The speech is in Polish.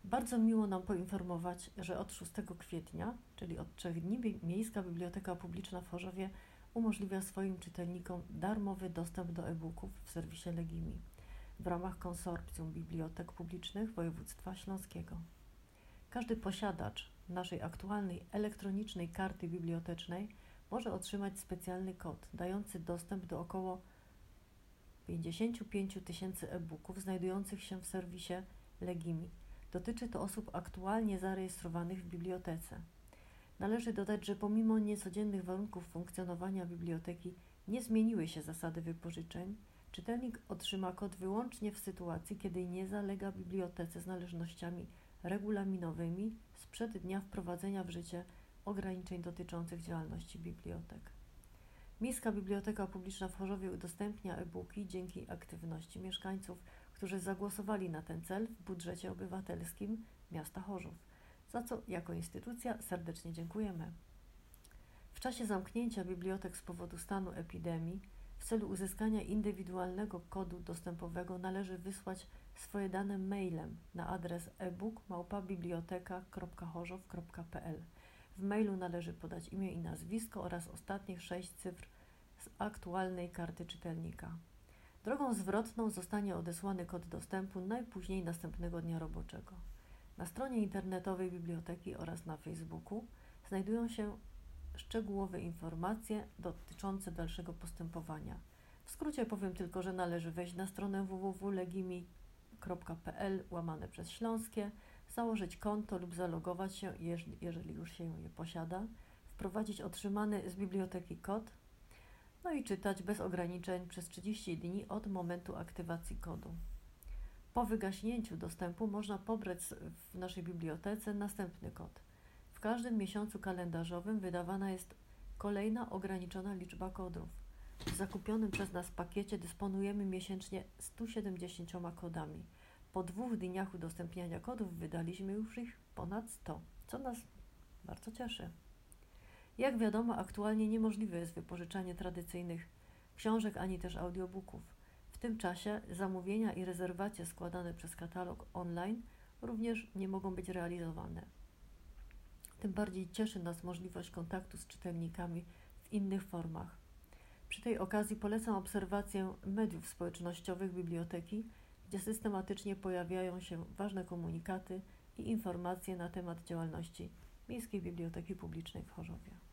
Bardzo miło nam poinformować, że od 6 kwietnia, czyli od 3 dni, Miejska Biblioteka Publiczna w Chorzowie umożliwia swoim czytelnikom darmowy dostęp do e-booków w serwisie Legimi w ramach Konsorcjum Bibliotek Publicznych Województwa Śląskiego. Każdy posiadacz naszej aktualnej elektronicznej karty bibliotecznej może otrzymać specjalny kod dający dostęp do około 55 000 e-booków znajdujących się w serwisie Legimi. Dotyczy to osób aktualnie zarejestrowanych w bibliotece. Należy dodać, że pomimo niecodziennych warunków funkcjonowania biblioteki nie zmieniły się zasady wypożyczeń. Czytelnik otrzyma kod wyłącznie w sytuacji, kiedy nie zalega bibliotece z należnościami regulaminowymi sprzed dnia wprowadzenia w życie ograniczeń dotyczących działalności bibliotek. Miejska Biblioteka Publiczna w Chorzowie udostępnia e-booki dzięki aktywności mieszkańców, którzy zagłosowali na ten cel w budżecie obywatelskim miasta Chorzów, za co jako instytucja serdecznie dziękujemy. W czasie zamknięcia bibliotek z powodu stanu epidemii w celu uzyskania indywidualnego kodu dostępowego należy wysłać swoje dane mailem na adres ebook@biblioteka.chorzów.pl. W mailu należy podać imię i nazwisko oraz ostatnich 6 cyfr z aktualnej karty czytelnika. Drogą zwrotną zostanie odesłany kod dostępu najpóźniej następnego dnia roboczego. Na stronie internetowej biblioteki oraz na Facebooku znajdują się szczegółowe informacje dotyczące dalszego postępowania. W skrócie powiem tylko, że należy wejść na stronę www.legimi.pl/śląskie, założyć konto lub zalogować się, jeżeli już się je posiada, wprowadzić otrzymany z biblioteki kod, no i czytać bez ograniczeń przez 30 dni od momentu aktywacji kodu. Po wygaśnięciu dostępu można pobrać w naszej bibliotece następny kod. W każdym miesiącu kalendarzowym wydawana jest kolejna ograniczona liczba kodów. W zakupionym przez nas pakiecie dysponujemy miesięcznie 170 kodami. Po 2 dniach udostępniania kodów wydaliśmy już ich ponad 100, co nas bardzo cieszy. Jak wiadomo, aktualnie niemożliwe jest wypożyczanie tradycyjnych książek ani też audiobooków. W tym czasie zamówienia i rezerwacje składane przez katalog online również nie mogą być realizowane. Tym bardziej cieszy nas możliwość kontaktu z czytelnikami w innych formach. Przy tej okazji polecam obserwację mediów społecznościowych biblioteki, gdzie systematycznie pojawiają się ważne komunikaty i informacje na temat działalności Miejskiej Biblioteki Publicznej w Chorzowie.